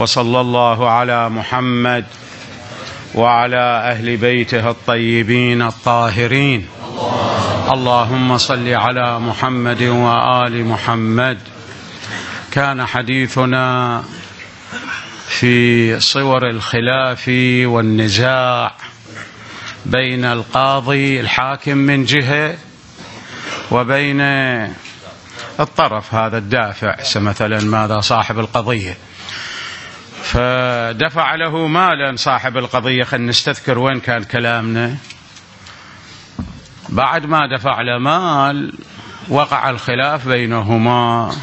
وصلى الله على محمد وعلى أهل بيته الطيبين الطاهرين. اللهم صل على محمد وآل محمد. كان حديثنا في صور الخلاف والنزاع بين القاضي الحاكم من جهة وبين الطرف هذا الدافع، مثلا ماذا صاحب القضية، فدفع له مالا صاحب القضية. خلينا نستذكر وين كان كلامنا. بعد ما دفع له مال وقع الخلاف بينهما،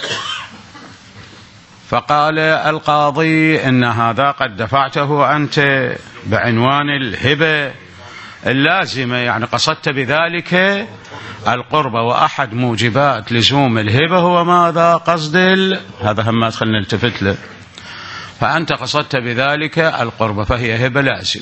فقال القاضي إن هذا قد دفعته أنت بعنوان الهبة اللازمة، يعني قصدت بذلك القربة، وأحد موجبات لزوم الهبة هو ماذا؟ قصد هذا هم ما خلنا نلتفت له، فأنت قصدت بذلك القربة فهي هبة لازم.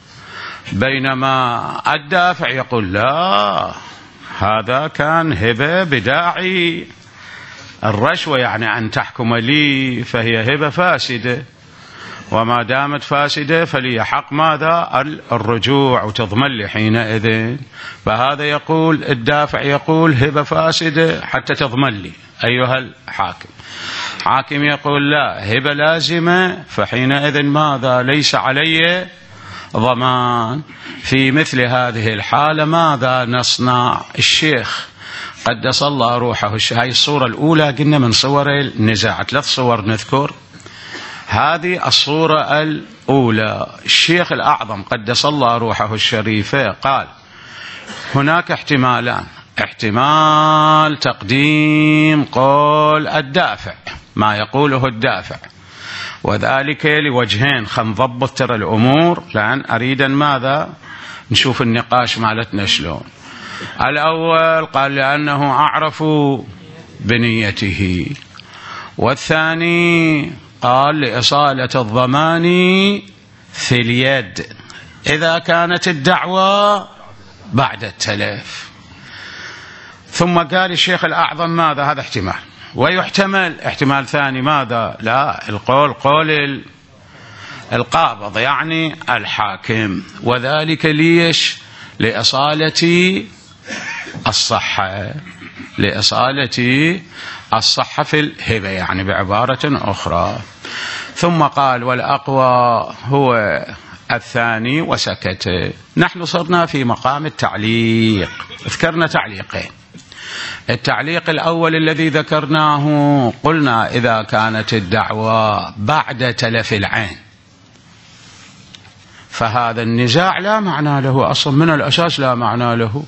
بينما الدافع يقول لا، هذا كان هبة بداعي الرشوة، يعني أن تحكم لي، فهي هبة فاسدة، وما دامت فاسدة فلي حق ماذا؟ الرجوع، وتضمن لي حينئذ. فهذا يقول الدافع يقول هبة فاسدة حتى تضمن لي أيها الحاكم. حاكم يقول لا، هبة لازمة، فحينئذ ماذا؟ ليس علي ضمان. في مثل هذه الحالة ماذا نصنع؟ الشيخ قدس الله روحه، هاي الصورة الأولى قلنا من صور النزاع، 3 صور نذكر. هذه الصورة الأولى. الشيخ الأعظم قدس الله روحه الشريفة قال هناك احتمالان: احتمال تقديم قول الدافع، ما يقوله الدافع، وذلك لوجهين. خلينا نضبط ترى الأمور، لأن أريد ماذا؟ نشوف النقاش مالتنا شلون. الأول قال لأنه أعرف بنيته، والثاني قال لإصالة الضمان في اليد إذا كانت الدعوة بعد التلف. ثم قال الشيخ الأعظم ماذا؟ هذا احتمال. ويحتمل احتمال ثاني ماذا؟ لا، القول قول القابض يعني الحاكم، وذلك ليش؟ لإصالة الصحة، لإصالة الصحة في الهبة، يعني بعبارة أخرى. ثم قال والأقوى هو الثاني، وسكت. نحن صرنا في مقام التعليق، ذكرنا تعليقين. التعليق الأول الذي ذكرناه قلنا إذا كانت الدعوة بعد تلف العين فهذا النزاع لا معنى له أصلا، من الأساس لا معنى له،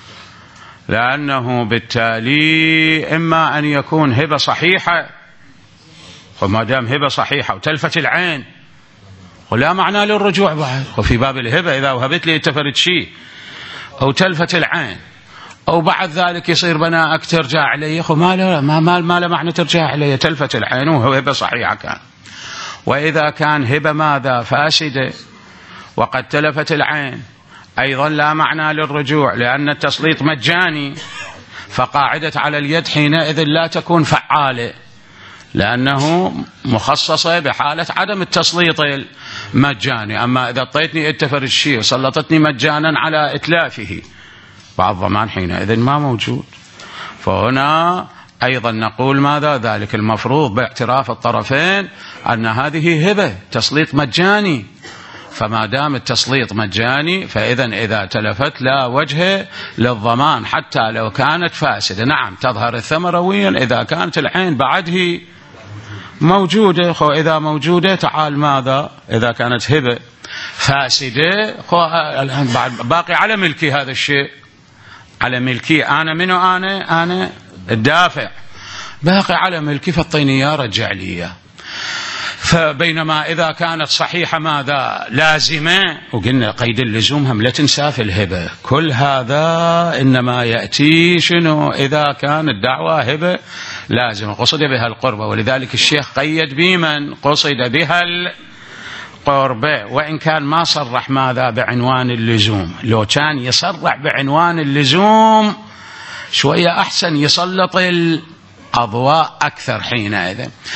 لأنه بالتالي إما أن يكون هبة صحيحة، وما دام هبة صحيحة وتلفت العين ولا معنى للرجوع بعد. وفي باب الهبة إذا وهبت لي تفرد شيء أو تلفت العين أو بعد ذلك يصير بناءك ترجع علي، ما له معنى ترجع علي، تلفت العين وهو هبة صحيحة كان. وإذا كان هبة ماذا؟ فاسدة وقد تلفت العين، أيضا لا معنى للرجوع، لأن التسليط مجاني، فقاعدة على اليد حينئذ لا تكون فعالة، لأنه مخصصة بحالة عدم التسليط المجاني. أما إذا اعطيتني التفرد الشيء وسلطتني مجانا على إتلافه بعد ضمان حينئذ ما موجود. فهنا أيضا نقول ماذا؟ ذلك المفروض باعتراف الطرفين أن هذه هبة تسليط مجاني، فما دام التسليط مجاني فإذا إذا تلفت لا وجه للضمان حتى لو كانت فاسدة. نعم تظهر الثمرة وين؟ إذا كانت العين بعده موجودة. إذا موجودة تعال ماذا؟ إذا كانت هبة فاسدة باقي على ملكي هذا الشيء، على ملكي أنا. منه أنا الدافع، باقي على ملكي، فاعطيني يا رجع لي. فبينما إذا كانت صحيحة ماذا؟ لازمة، وقلنا قيد اللزوم هم لا تنسى في الهبة. كل هذا إنما يأتي شنو؟ إذا كان الدعوة هبة لازمة قصد بها القربة، ولذلك الشيخ قيد بمن قصد بها القربة، وإن كان ما صرح ماذا؟ بعنوان اللزوم. لو كان يصرح بعنوان اللزوم شوية أحسن، يسلط الأضواء أكثر حينئذ.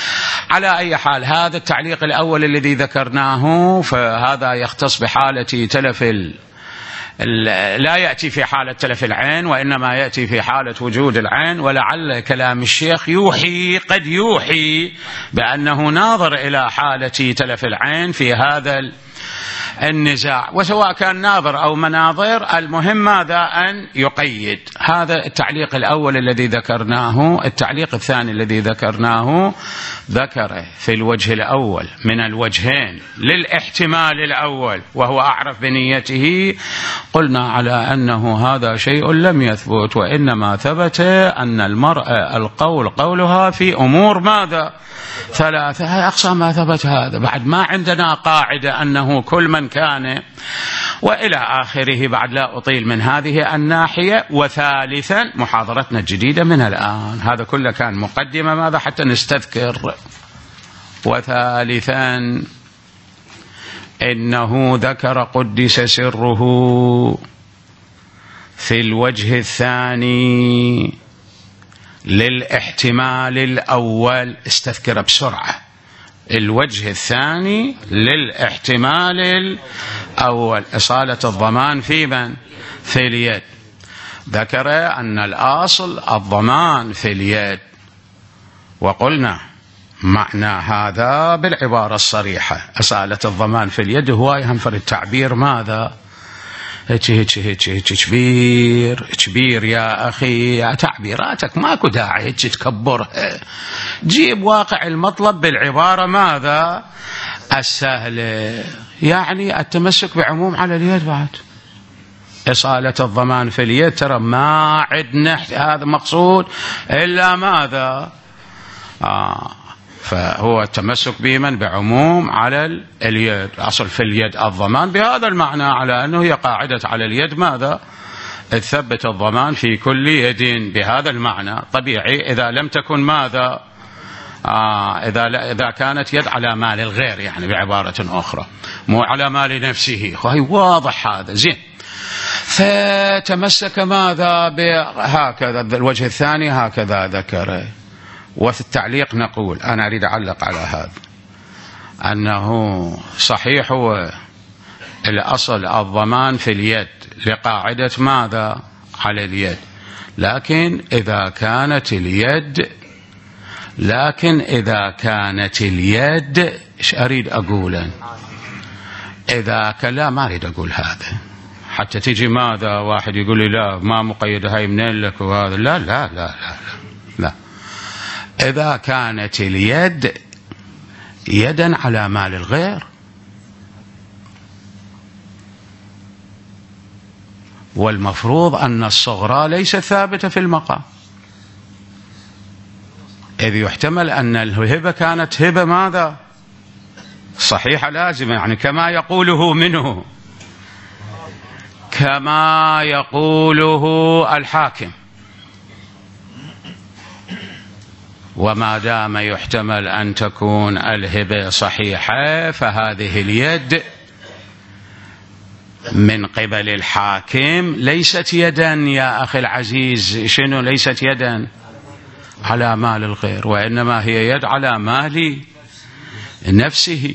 على أي حال هذا التعليق الأول الذي ذكرناه فهذا يختص بحالة تلف لا يأتي في حالة تلف العين وإنما يأتي في حالة وجود العين. ولعل كلام الشيخ يوحي قد يوحي بأنه ناظر إلى حالة تلف العين في هذا النزاع، وسواء كان ناظر أو مناظر المهم ماذا أن يقيد. هذا التعليق الأول الذي ذكرناه. التعليق الثاني الذي ذكرناه ذكر في الوجه الأول من الوجهين للاحتمال الأول وهو أعرف بنيته، قلنا على أنه هذا شيء لم يثبت، وإنما ثبت أن المرأة القول قولها في أمور ماذا ثلاثة. هذا أقصى ما ثبت. هذا بعد ما عندنا قاعدة أنه كل من كان وإلى آخره. بعد لا أطيل من هذه الناحية. وثالثا محاضرتنا الجديدة من الآن، هذا كله كان مقدمة ماذا حتى نستذكر. وثالثا إنه ذكر قدس سره في الوجه الثاني للاحتمال الأول. استذكر بسرعة. الوجه الثاني للاحتمال الأول إصالة الضمان في من؟ في اليد. ذكر أن الأصل الضمان في اليد، وقلنا معنى هذا بالعبارة الصريحة إصالة الضمان في اليد هو ينفر التعبير ماذا هيك كبير يا أخي، تعبيراتك ماكو داعي هيك تكبرها. جيب واقع المطلب بالعبارة ماذا السهلة، يعني التمسك بعموم على اليد. بعد إصالة الضمان في اليد ترى ما عندنا هذا مقصود إلا ماذا فهو التمسك بمن بعموم على اليد. أصل في اليد الضمان بهذا المعنى، على أنه هي قاعدة على اليد ماذا تثبت الضمان في كل يد بهذا المعنى. طبيعي إذا لم تكن ماذا إذا كانت يد على مال الغير، يعني بعبارة أخرى مو على مال نفسه. هي واضح هذا زين. فتمسك ماذا بهكذا. الوجه الثاني هكذا ذكره. وفي التعليق نقول أنا أريد أعلق على هذا أنه صحيح هو الأصل الضمان في اليد لقاعدة ماذا على اليد، لكن إذا كانت اليد إيش أريد أقوله إذا لا ما أريد أقول هذا حتى تيجي ماذا واحد يقول لي لا ما مقيد هاي منين لك وهذا. لا لا لا لا, لا. إذا كانت اليد يدا على مال الغير، والمفروض أن الصغرى ليست ثابتة في المقام، إذ يحتمل أن الهبة كانت هبة ماذا صحيحة لازمة، يعني كما يقوله منه، كما يقوله الحاكم. وما دام يحتمل أن تكون الهبة صحيحة فهذه اليد من قبل الحاكم ليست يدا يا أخي العزيز. شنو ليست يدا على مال الغير، وإنما هي يد على مال نفسه.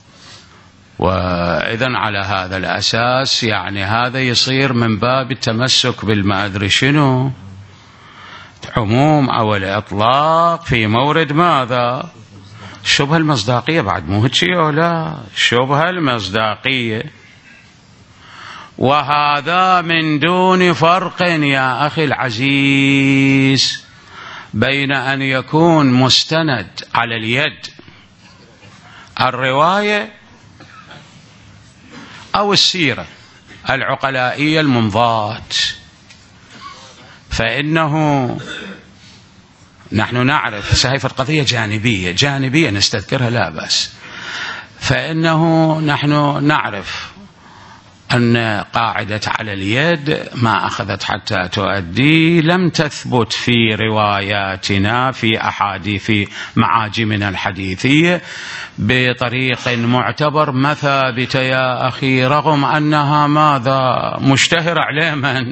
وإذن على هذا الأساس يعني هذا يصير من باب التمسك بالما أدري شنو عموم أو الإطلاق في مورد ماذا شبه المصداقية. بعد مو هيك ولا شبه المصداقية. وهذا من دون فرق يا أخي العزيز بين أن يكون مستند على اليد الرواية أو السيرة العقلائية المنضات. فإنه نحن نعرف هي قضية جانبية نستذكرها لا بأس. فإنه نحن نعرف أن قاعدة على اليد ما أخذت حتى تؤدي لم تثبت في رواياتنا في أحاديث معاجمنا الحديثية بطريق معتبر مثابتة يا أخي، رغم أنها ماذا مشتهرة على من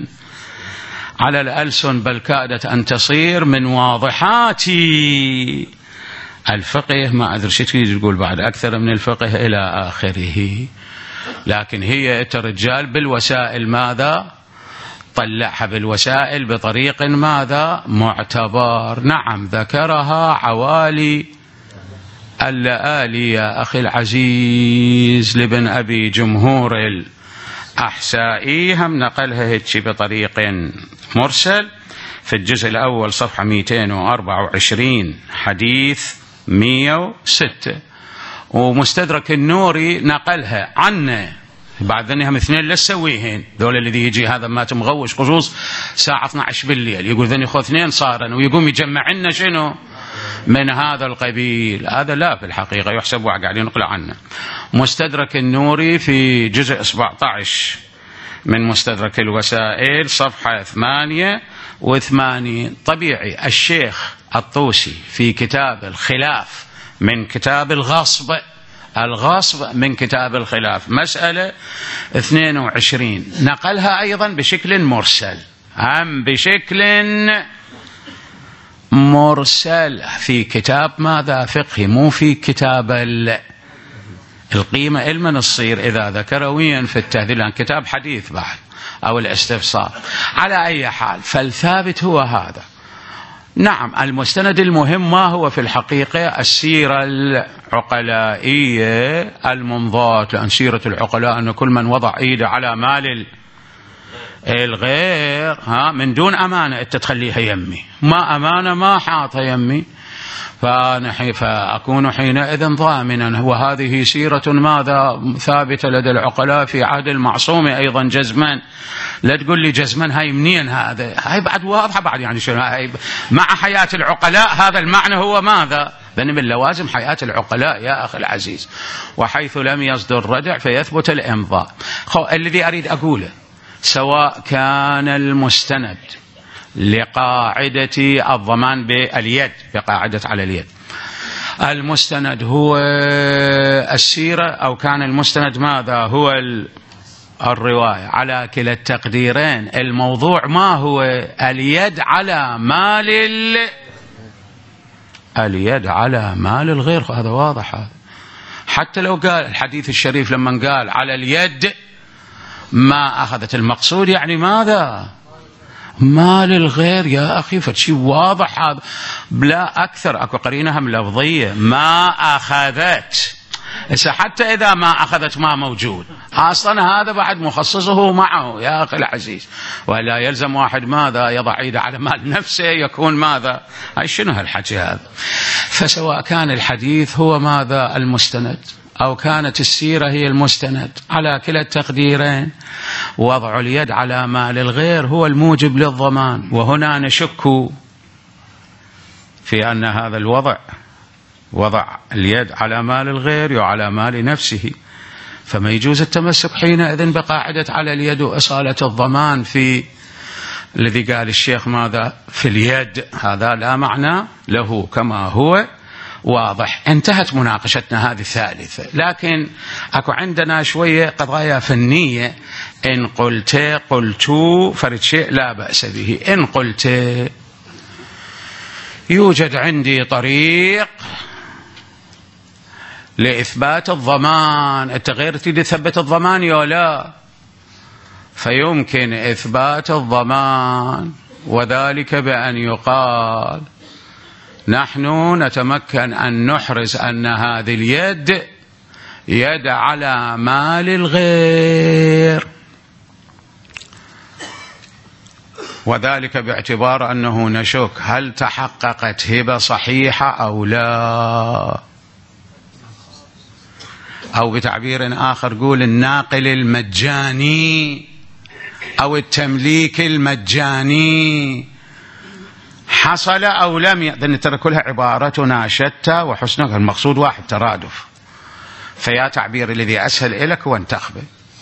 على الألسن، بل كادت أن تصير من واضحات الفقه ما أدري شو تريد تقول بعد أكثر من الفقه إلى آخره، لكن هي الرجال بالوسائل ماذا طلعها بالوسائل بطريق ماذا معتبر. نعم ذكرها عوالي اللآلي يا أخي العزيز لابن أبي جمهور الأحسائي، هم نقلها هيك بطريق مرسل في الجزء الأول صفحة 224 حديث 106، ومستدرك النوري نقلها عنه بعد ذنهم اثنين لا تسويهن ذول الذي يجي هذا ما تمغوش خصوص ساعة 12 بالليل يقول ذني خذ اثنين صارن ويقوم يجمع لنا شنو من هذا القبيل، هذا لا في الحقيقة يحسب قاعد ينقل عنه. مستدرك النوري في جزء 17 من مستدرك الوسائل صفحة 88. طبيعي الشيخ الطوسي في كتاب الخلاف من كتاب الغصب من كتاب الخلاف مسألة 22 نقلها أيضا بشكل مرسل، بشكل مرسل في كتاب ماذا فقهي، مو في كتاب القيمة علما الصير إذا ذكرويا في التهذيب، لأن كتاب حديث بعد أو الاستفسار. على أي حال فالثابت هو هذا. نعم المستند المهم ما هو في الحقيقة السيرة العقلائية الممضاة، لأن سيرة العقلاء أن كل من وضع إيده على مال الغير من دون أمانة أنت تخليها يمي، ما أمانة ما حاطها يمي، فأكون حينئذ ضامنا. وهذه سيرة ماذا ثابتة لدى العقلاء في عهد المعصوم أيضا جزما. لا تقول لي جزما هاي منين، هاي بعد واضحة بعد يعني شنو هاي مع حياة العقلاء، هذا المعنى هو ماذا من لوازم حياة العقلاء يا أخي العزيز. وحيث لم يصدر ردع فيثبت الإمضاء. الذي أريد أقوله سواء كان المستند لقاعدة الضمان باليد بقاعدة على اليد المستند هو السيرة أو كان المستند ماذا هو الرواية، على كلا التقديرين الموضوع ما هو اليد على مال اليد على مال الغير، هذا واضح. هذا حتى لو قال الحديث الشريف لما قال على اليد ما أخذت المقصود يعني ماذا مال الغير يا أخي، فشي واضح هذا بلا أكثر. أكو قرينة هم لفظية ما أخذت، حتى إذا ما أخذت ما موجود أصلا هذا بعد مخصصه معه يا أخي العزيز، ولا يلزم واحد ماذا يضع يده على مال نفسه يكون ماذا هاي شنو هالحكي هذا. فسواء كان الحديث هو ماذا المستند أو كانت السيرة هي المستند، على كلا التقديرين وضع اليد على مال الغير هو الموجب للضمان. وهنا نشك في أن هذا الوضع وضع اليد على مال الغير وعلى مال نفسه، فما يجوز التمسك حينئذ بقاعدة على اليد وإصالة الضمان في الذي قال الشيخ ماذا في اليد، هذا لا معنى له كما هو واضح. انتهت مناقشتنا هذه الثالثة، لكن أكو عندنا شوية قضايا فنية. إن قلت فرد شيء لا بأس به. إن قلت يوجد عندي طريق لإثبات الضمان، أنت غير تريد تثبت الضمان يا لا، فيمكن إثبات الضمان وذلك بأن يقال نحن نتمكن أن نحرز أن هذه اليد يد على مال الغير، وذلك باعتبار أنه نشك هل تحققت هبة صحيحة أو لا، أو بتعبير آخر قول الناقل المجاني أو التمليك المجاني حصل أو لم لأن ترى كلها عبارتنا شتى وحسنها المقصود واحد ترادف، فيا تعبير الذي أسهل لك وانتخبه.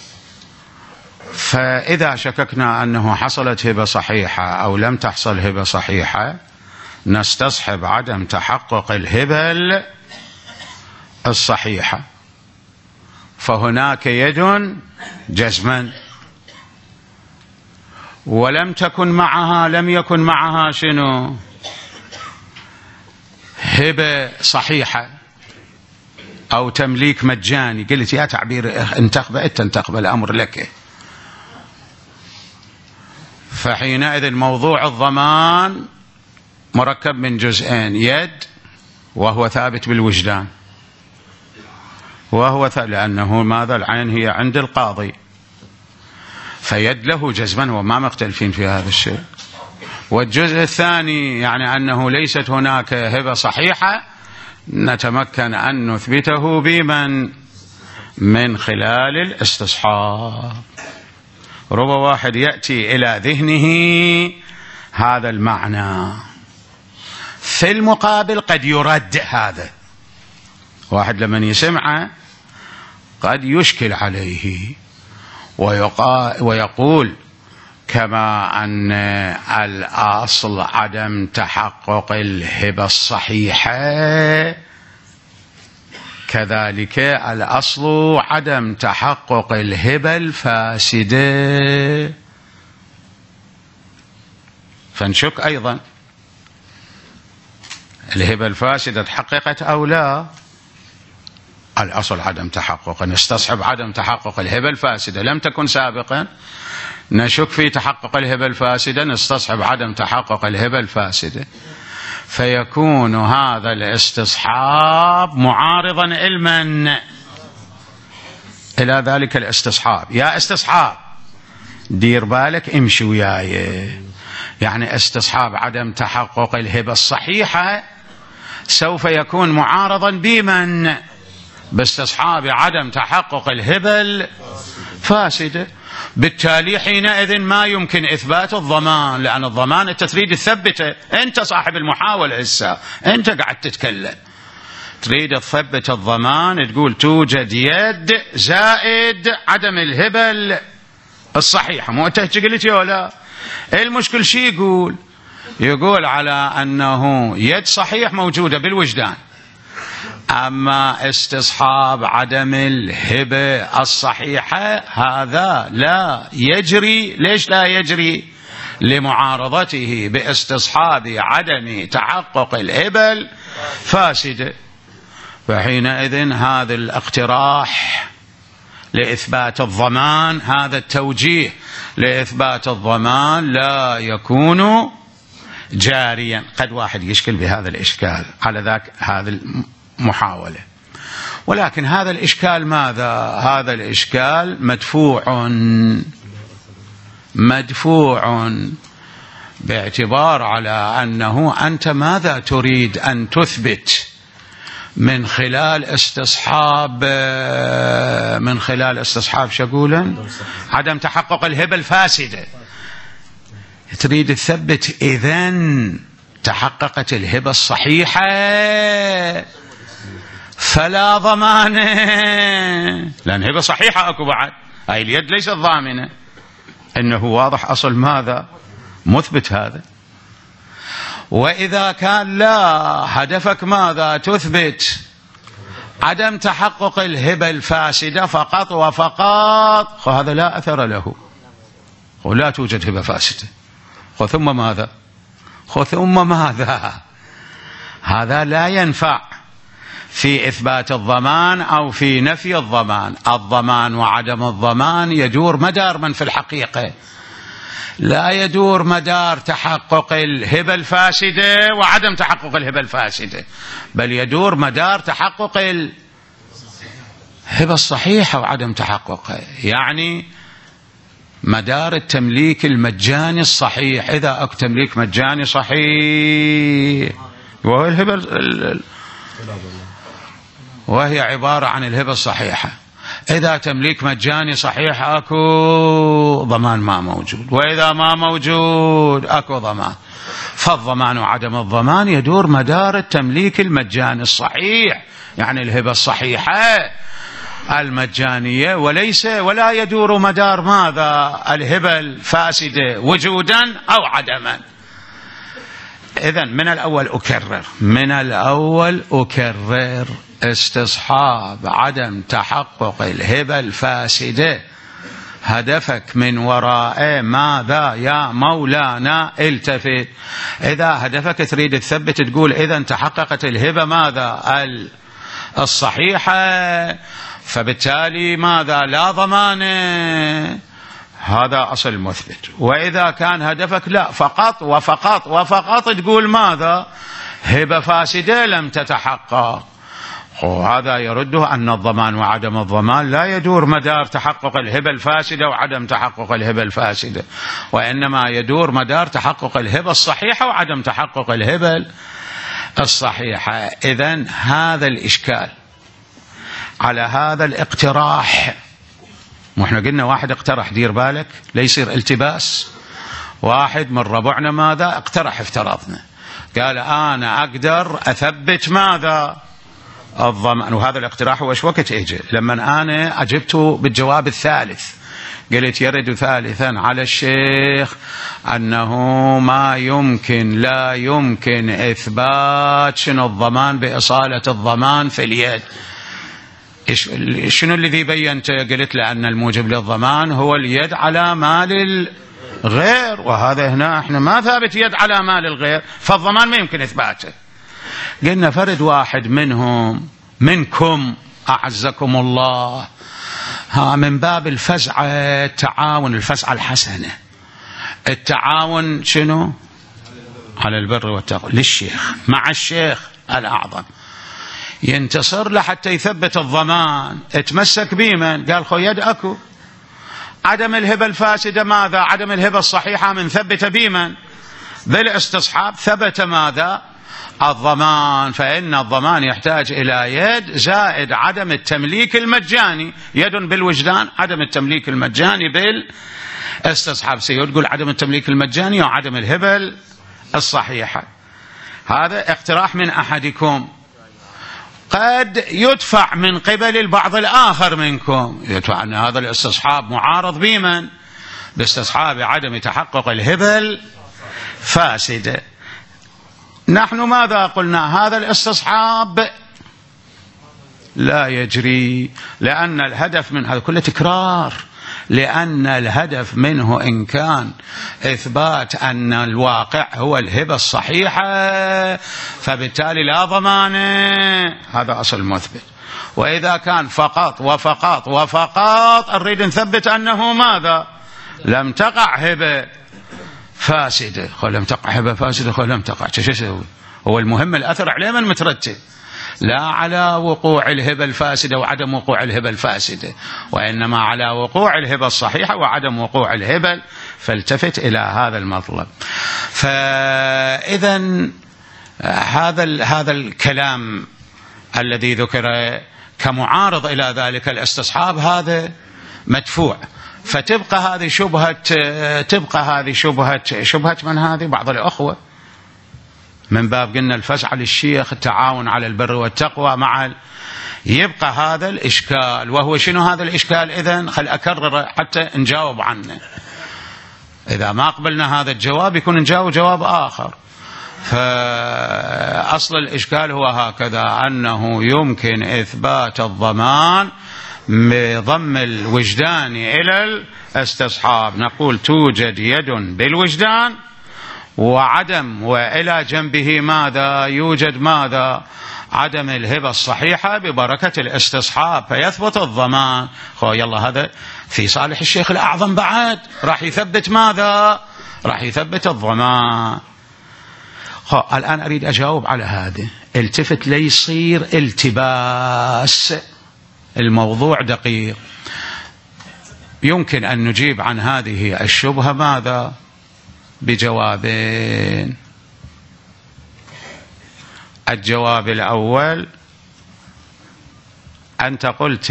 فإذا شككنا أنه حصلت هبة صحيحة أو لم تحصل هبة صحيحة نستصحب عدم تحقق الهبة الصحيحة، فهناك يد جزما ولم تكن معها لم يكن معها شنو هبة صحيحة أو تمليك مجاني، قلت يا تعبير انتخب الأمر لك، فحينئذ موضوع الضمان مركب من جزئين: يد وهو ثابت بالوجدان، لأنه ماذا؟ العين هي عند القاضي، فيد له جزما وما مختلفين في هذا الشيء. والجزء الثاني يعني أنه ليست هناك هبة صحيحة، نتمكن أن نثبته بمن؟ من خلال الاستصحاب. ربما واحد يأتي إلى ذهنه هذا المعنى، في المقابل قد يرد هذا، واحد لمن يسمعه قد يشكل عليه ويقول كما أن الأصل عدم تحقق الهبة الصحيحة، كذلك الأصل عدم تحقق الهبة الفاسدة، فنشك أيضا الهبة الفاسدة تحققت أو لا. الأصل عدم تحقق، نستصحب عدم تحقق الهبة الفاسدة، لم تكن سابقا، نشك في تحقق الهبة الفاسدة، نستصحب عدم تحقق الهبة الفاسدة، فيكون هذا الاستصحاب معارضا علما إلى ذلك الاستصحاب. يا استصحاب دير بالك، امشي وياي، يعني استصحاب عدم تحقق الهبة الصحيحة سوف يكون معارضا بمن؟ باستصحاب عدم تحقق الهبة الفاسدة. بالتالي حينئذ ما يمكن إثبات الضمان، لأن الضمان أنت تريد تثبته، أنت صاحب المحاولة هسه، أنت قاعد تتكلم تريد تثبت الضمان، تقول توجد يد زائد عدم الهبة الصحيحة، مو أنت قلت ولا؟ المشكل شي يقول على أنه يد صحيح موجودة بالوجدان، أما استصحاب عدم الهبة الصحيحة هذا لا يجري. ليش لا يجري؟ لمعارضته باستصحاب عدم تحقق الهبة الفاسدة. فحينئذ هذا الاقتراح لإثبات الضمان، هذا التوجيه لإثبات الضمان لا يكون جاريا. قد واحد يشكل بهذا الإشكال على ذاك هذا محاولة، ولكن هذا الإشكال ماذا؟ هذا الإشكال مدفوع باعتبار على أنه أنت ماذا تريد أن تثبت من خلال استصحاب شقولا عدم تحقق الهبة الفاسدة. تريد تثبت إذن تحققت الهبة الصحيحة فلا ضمان، لأن هبة صحيحة أكو بعد، هاي اليد ليست ضامنة، إنه واضح أصل ماذا؟ مثبت هذا. وإذا كان لا، هدفك ماذا؟ تثبت عدم تحقق الهبة الفاسدة فقط وفقط، فهذا لا أثر له، ولا توجد هبة فاسدة. ثم ماذا؟ هذا لا ينفع في إثبات الضمان أو في نفي الضمان. الضمان وعدم الضمان يدور مدار من في الحقيقة، لا يدور مدار تحقق الهبة الفاسدة وعدم تحقق الهبة الفاسدة، بل يدور مدار تحقق الهبة الصحيحة وعدم تحققها، يعني مدار التمليك المجاني الصحيح. إذا أك تمليك مجاني صحيح وهو الهبة وهي عبارة عن الهبة الصحيحة، إذا تمليك مجاني صحيح أكو ضمان ما موجود، وإذا ما موجود أكو ضمان. فالضمان وعدم الضمان يدور مدار التمليك المجاني الصحيح، يعني الهبة الصحيحة المجانية، ولا يدور مدار ماذا؟ الهبة الفاسدة وجودا أو عدما. إذن من الأول أكرر استصحاب عدم تحقق الهبة الفاسدة هدفك من وراء ماذا يا مولانا؟ التفت. إذا هدفك تريد تثبت تقول إذا تحققت الهبة ماذا؟ الصحيحة، فبالتالي ماذا؟ لا ضمان. هذا أصل مثبت. وإذا كان هدفك لا، فقط وفقط وفقط تقول ماذا؟ هبة فاسدة لم تتحقق، وهذا يرده أن الضمان وعدم الضمان لا يدور مدار تحقق الهبة الفاسدة وعدم تحقق الهبة الفاسدة، وإنما يدور مدار تحقق الهبة الصحيحة وعدم تحقق الهبة الصحيحة. إذن هذا الإشكال على هذا الاقتراح، وإحنا قلنا واحد اقترح، دير بالك لا يصير التباس. واحد من ربعنا ماذا اقترح، افترضنا قال أنا أقدر أثبت ماذا؟ الضمان. وهذا الاقتراح وش وقت اجى؟ لما أنا أجبته بالجواب الثالث، قلت يرد ثالثا على الشيخ أنه ما يمكن، لا يمكن إثبات شنو الضمان بإصالة الضمان في اليد. شنو الذي بينت؟ قلت لأن الموجب للضمان هو اليد على مال الغير، وهذا هنا احنا ما ثابت يد على مال الغير، فالضمان ما يمكن إثباته. قلنا فرد واحد منهم منكم أعزكم الله من باب الفزعة التعاون، الفزعة الحسنة، التعاون شنو؟ على البر والتقوى للشيخ مع الشيخ الأعظم، ينتصر له حتى يثبت الضمان. اتمسك بمن؟ قال خو يد أكو. عدم الهبة الفاسدة ماذا؟ عدم الهبة الصحيحة من ثبت بمن؟ بالاستصحاب. ثبت ماذا؟ الضمان. فإن الضمان يحتاج إلى يد زائد عدم التمليك المجاني، يد بالوجدان، عدم التمليك المجاني بالاستصحاب. سيقول عدم التمليك المجاني وعدم الهبة الصحيحة. هذا اقتراح من أحدكم، قد يدفع من قبل البعض الآخر منكم، يدفع أن هذا الاستصحاب معارض بمن؟ باستصحاب عدم تحقق الهبة الفاسدة. نحن ماذا قلنا؟ هذا الاستصحاب لا يجري، لأن الهدف من هذا كله تكرار، لأن الهدف منه إن كان إثبات أن الواقع هو الهبة الصحيحة فبالتالي لا ضمان. هذا أصل مثبت. وإذا كان فقط وفقط وفقط نريد نثبت أنه ماذا؟ لم تقع هبة فاسدة. لم تقع هبة فاسدة، لم تقع، شو يسوي؟ هو المهم الأثر عليه من مترتب، لا على وقوع الهبة الفاسدة وعدم وقوع الهبة الفاسدة، وإنما على وقوع الهبة الصحيحة وعدم وقوع الهبة. فالتفت إلى هذا المطلب. فإذا هذا الكلام الذي ذكر كمعارض إلى ذلك الاستصحاب هذا مدفوع. فتبقى هذه شبهة من هذه بعض الأخوة من باب قلنا الفزع للشيخ، التعاون على البر والتقوى مع يبقى هذا الإشكال. وهو شنو هذا الإشكال؟ إذن خل أكرر حتى نجاوب عنه. إذا ما قبلنا هذا الجواب يكون نجاوب جواب آخر. فأصل الإشكال هو هكذا، أنه يمكن إثبات الضمان بضم الوجدان إلى الاستصحاب. نقول توجد يد بالوجدان وعدم، وإلى جنبه ماذا؟ يوجد ماذا؟ عدم الهبة الصحيحة ببركة الاستصحاب، فيثبت الضمان. يلا هذا في صالح الشيخ الأعظم بعد، راح يثبت ماذا؟ راح يثبت الضمان. الآن أريد أجاوب على هذا. التفت ليصير التباس، الموضوع دقيق. يمكن أن نجيب عن هذه الشبهة ماذا؟ بجوابين. الجواب الأول، أنت قلت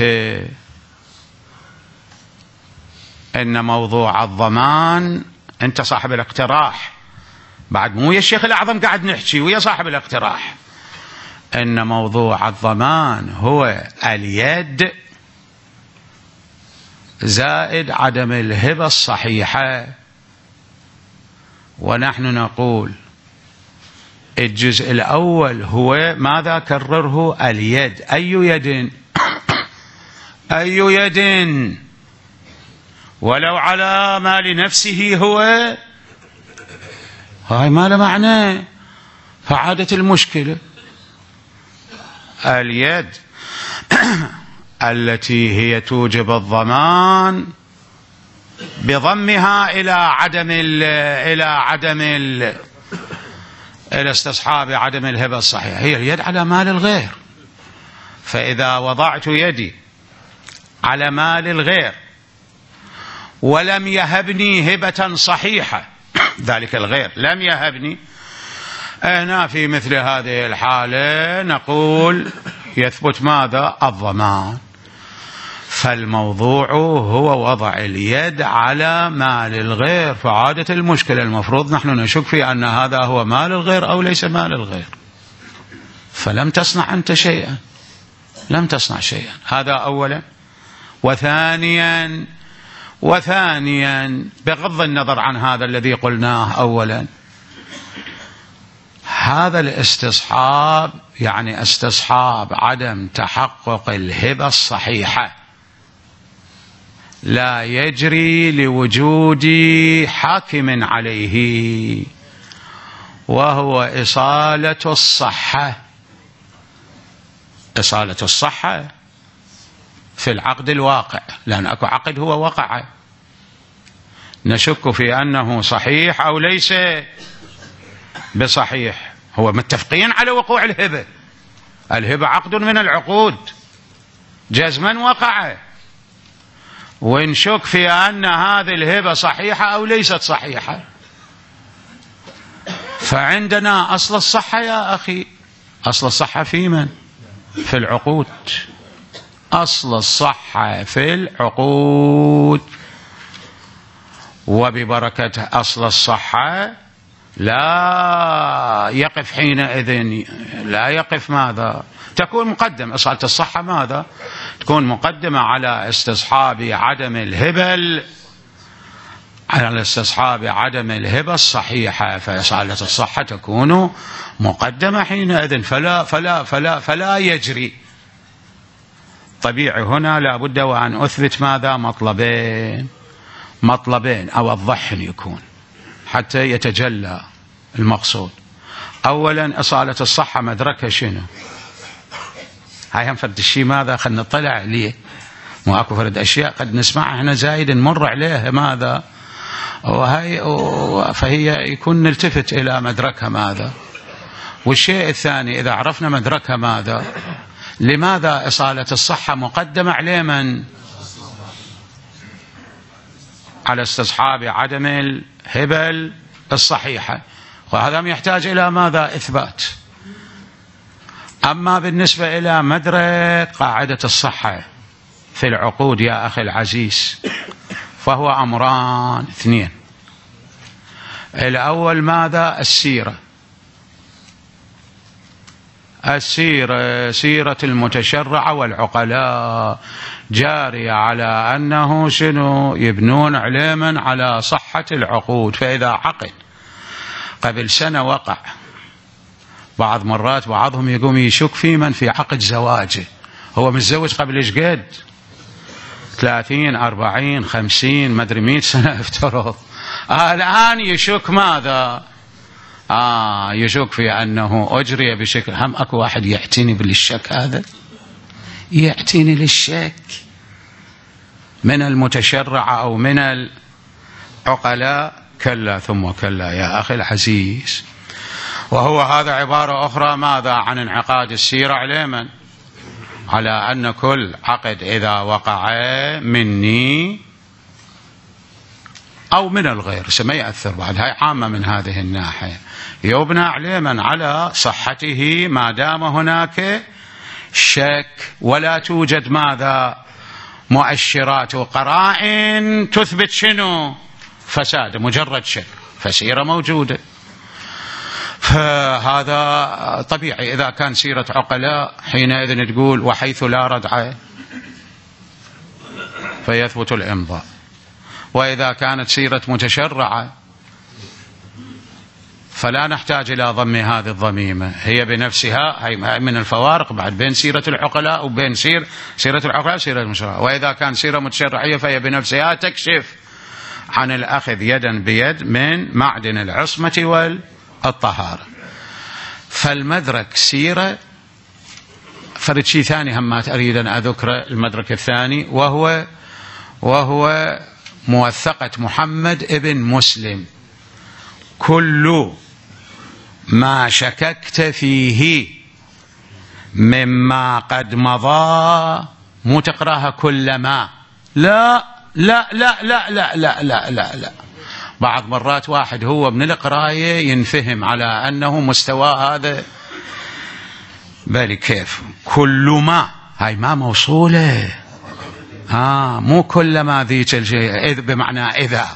إن موضوع الضمان، أنت صاحب الاقتراح، بعد مو يا الشيخ الأعظم قاعد نحكي ويا صاحب الاقتراح، إن موضوع الضمان هو اليد زائد عدم الهبة الصحيحة. ونحن نقول الجزء الأول هو ماذا؟ كرره اليد. أي يد؟ أي يد؟ ولو على ما لنفسه هو، هاي ما له معنى، فعادت المشكلة. اليد التي هي توجب الضمان بضمها إلى عدم الاستصحاب عدم الهبة الصحيحة هي اليد على مال الغير. فإذا وضعت يدي على مال الغير ولم يهبني هبة صحيحة، ذلك الغير لم يهبني، هنا في مثل هذه الحالة نقول يثبت ماذا؟ الضمان. فالموضوع هو وضع اليد على مال الغير، فعادة المشكلة المفروض نحن نشك في أن هذا هو مال الغير أو ليس مال الغير، فلم تصنع أنت شيئا، لم تصنع شيئا. هذا أولا. وثانيا بغض النظر عن هذا الذي قلناه أولا، هذا الاستصحاب يعني استصحاب عدم تحقق الهبة الصحيحة لا يجري لوجود حاكم عليه، وهو إصالة الصحة. إصالة الصحة في العقد الواقع، لأن أكو عقد هو وقع، نشك في أنه صحيح أو ليس بصحيح. هو متفقين على وقوع الهبة، الهبة عقد من العقود جزما وقع، ونشك في أن هذه الهبة صحيحة أو ليست صحيحة. فعندنا أصل الصحة يا أخي، أصل الصحة في من؟ في العقود. أصل الصحة في العقود، وببركة أصل الصحة لا يقف حينئذ، لا يقف ماذا؟ تكون مقدم إصالة الصحة ماذا؟ تكون مقدمة على استصحاب عدم الهبة، على استصحاب عدم الهبة الصحيحة، فإصالة الصحة تكون مقدمة حينئذ. فلا يجري. طبيعي هنا لا بد وأن أثبت ماذا؟ مطلبين أوضحهم يكون حتى يتجلى المقصود. أولا إصالة الصحة مدركها شنو؟ هاي هم فرد الشيء ماذا؟ خلنا نطلع عليه، مو أكو فرد أشياء قد نسمعها احنا زايد نمر عليها ماذا؟ فهي يكون نلتفت إلى مدركها ماذا. والشيء الثاني إذا عرفنا مدركها ماذا، لماذا إصالة الصحة مقدمة على من؟ على استصحاب عدم الهبة الصحيحة، وهذا يحتاج إلى ماذا؟ إثبات. أما بالنسبة إلى مدرك قاعدة الصحة في العقود يا أخي العزيز، فهو أمران اثنين. الأول ماذا؟ السيرة، سيرة المتشرع والعقلاء جارية على أنه شنو؟ يبنون علما على صحة العقود. فإذا عقد قبل سنة وقع، بعض مرات بعضهم يقوم يشك في من في عقد زواجه، هو متزوج قبل ايش قد؟ 30 40 50 مدري 100 سنة افترض، الآن يشك ماذا؟ يشك في أنه أجري بشكل. هم أكو واحد يعتني بالشك، هذا يعتني للشك من المتشرع أو من العقلاء؟ كلا ثم كلا يا أخي العزيز. وهو هذا عبارة أخرى ماذا؟ عن انعقاد السيرة على من؟ على أن كل عقد إذا وقع مني أو من الغير سما يأثر بعد، هاي عامة من هذه الناحية، يبنى عليه من على صحته ما دام هناك شك ولا توجد ماذا؟ مؤشرات وقرائن تثبت شنو؟ فساد، مجرد شك، فسيرة موجودة. فهذا طبيعي. إذا كان سيرة عقلاء حينئذ تقول وحيث لا ردع فيثبت الإمضاء، وإذا كانت سيرة متشرعة فلا نحتاج إلى ضم هذه الضميمة، هي بنفسها هي من الفوارق بعد بين سيرة العقلاء وبين سيرة العقلاء وسيرة المشرعية. وإذا كان سيرة متشرعية فهي بنفسها تكشف عن الأخذ يدا بيد من معدن العصمة والطهارة. فالمدرك سيرة. فرد شيء ثاني هم أريد أن أذكره، المدرك الثاني وهو موثقة محمد ابن مسلم. كل ما شككت فيه مما قد مضى، مو تقراها كلما، لا لا لا لا لا لا لا لا لا. بعض مرات واحد هو من القراية ينفهم على أنه مستوى هذا، بالي كيف. كل ما هاي ما موصولة، مو كلما ذيك الشيء بمعنى إذا،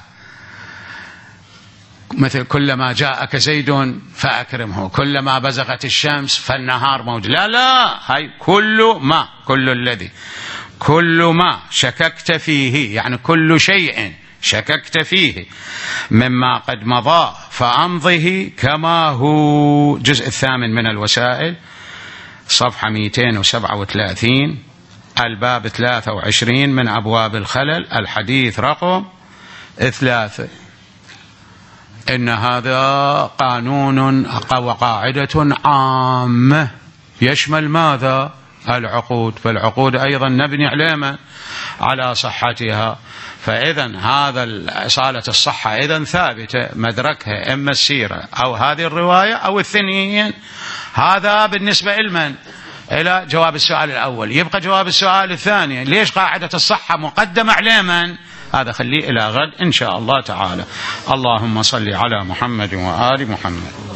مثل كلما جاءك زيد فأكرمه، كلما بزغت الشمس فالنهار موجود، لا لا، هاي كل ما، كل الذي، كل ما شككت فيه، يعني كل شيء شككت فيه مما قد مضى فأمضه كما هو. الجزء الثامن من الوسائل، صفحة 237، الباب 23 من أبواب الخلل، الحديث رقم 3. إن هذا قانون وقاعدة عامة يشمل ماذا؟ العقود. فالعقود أيضا نبني على صحتها. فإذا هذا إصالة الصحة إذن ثابتة، مدركها إما السيرة أو هذه الرواية أو الثنيين. هذا بالنسبة لمن؟ إلى جواب السؤال الأول. يبقى جواب السؤال الثاني، ليش قاعدة الصحة مقدمة على من؟ هذا خليه إلى غد إن شاء الله تعالى. اللهم صل على محمد وآل محمد.